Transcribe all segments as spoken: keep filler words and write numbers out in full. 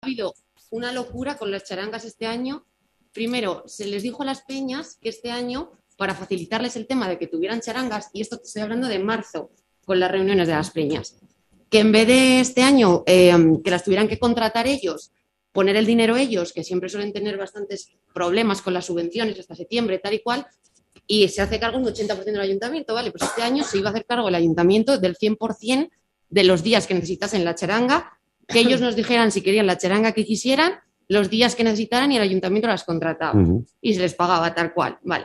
Ha habido una locura con las charangas este año. Primero, se les dijo a las peñas que este año, para facilitarles el tema de que tuvieran charangas, y esto te estoy hablando de marzo, con las reuniones de las peñas, que en vez de este año eh, que las tuvieran que contratar ellos, poner el dinero ellos, que siempre suelen tener bastantes problemas con las subvenciones hasta septiembre, tal y cual, y se hace cargo un ochenta por ciento del ayuntamiento, ¿vale? Pues este año se iba a hacer cargo el ayuntamiento del cien por ciento de los días que necesitasen la charanga, que ellos nos dijeran si querían la charanga que quisieran, los días que necesitaran y el ayuntamiento las contrataba. Uh-huh. Y se les pagaba tal cual, ¿vale?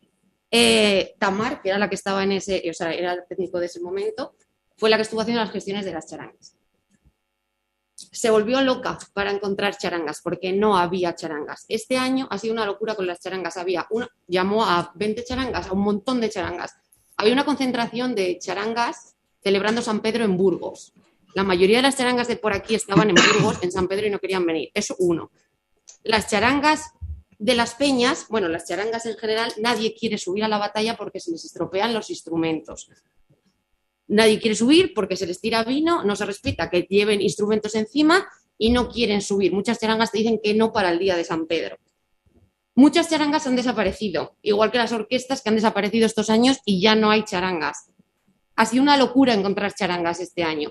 Eh, Tamar, que era la que estaba en ese, o sea, era el técnico de ese momento, fue la que estuvo haciendo las gestiones de las charangas. Se volvió loca para encontrar charangas, porque no había charangas. Este año ha sido una locura con las charangas. Había una, llamó a veinte charangas, a un montón de charangas. Había una concentración de charangas celebrando San Pedro en Burgos. La mayoría de las charangas de por aquí estaban en Burgos, en San Pedro, y no querían venir. Eso uno. Las charangas de las peñas, bueno, las charangas en general, nadie quiere subir a la batalla porque se les estropean los instrumentos. Nadie quiere subir porque se les tira vino, no se respeta que lleven instrumentos encima y no quieren subir. Muchas charangas te dicen que no para el día de San Pedro. Muchas charangas han desaparecido, igual que las orquestas que han desaparecido estos años y ya no hay charangas. Ha sido una locura encontrar charangas este año.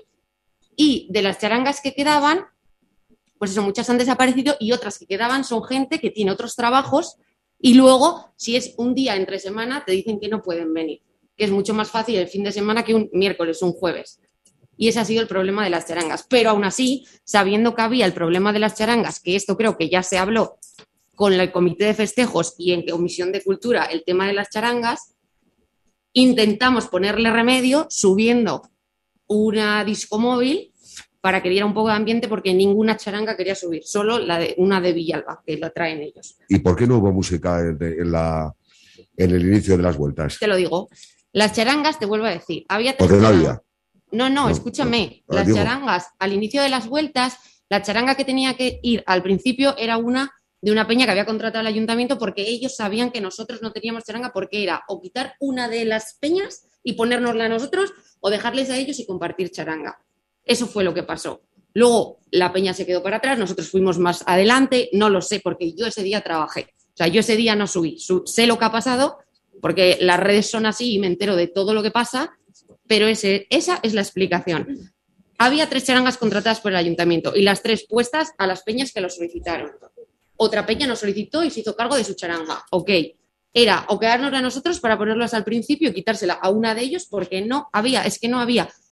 Y de las charangas que quedaban, pues eso, muchas han desaparecido y otras que quedaban son gente que tiene otros trabajos y luego, si es un día entre semana, te dicen que no pueden venir, que es mucho más fácil el fin de semana que un miércoles o un jueves. Y ese ha sido el problema de las charangas. Pero aún así, sabiendo que había el problema de las charangas, que esto creo que ya se habló con el comité de festejos y en Comisión de Cultura, el tema de las charangas, intentamos ponerle remedio subiendo una disco móvil para que diera un poco de ambiente, porque ninguna charanga quería subir, solo la de, una de Villalba, que la traen ellos. ¿Y por qué no hubo música en, en, la, en el inicio de las vueltas? Te lo digo. Las charangas, te vuelvo a decir, había tres ¿Por qué no charangas. había? No, no, no, escúchame. No, las digo. charangas, al inicio de las vueltas, la charanga que tenía que ir al principio era una de una peña que había contratado el ayuntamiento, porque ellos sabían que nosotros no teníamos charanga, porque era o quitar una de las peñas y ponérnosla a nosotros, o dejarles a ellos y compartir charanga. Eso fue lo que pasó. Luego la peña se quedó para atrás, nosotros fuimos más adelante, no lo sé, porque yo ese día trabajé. O sea, yo ese día no subí. Su- sé lo que ha pasado, porque las redes son así y me entero de todo lo que pasa, pero ese, esa es la explicación. Había tres charangas contratadas por el ayuntamiento y las tres puestas a las peñas que lo solicitaron. Otra peña nos solicitó y se hizo cargo de su charanga. Ok. Era o quedárnosla a nosotros para ponerlas al principio y quitársela a una de ellos, porque no había, es que no había.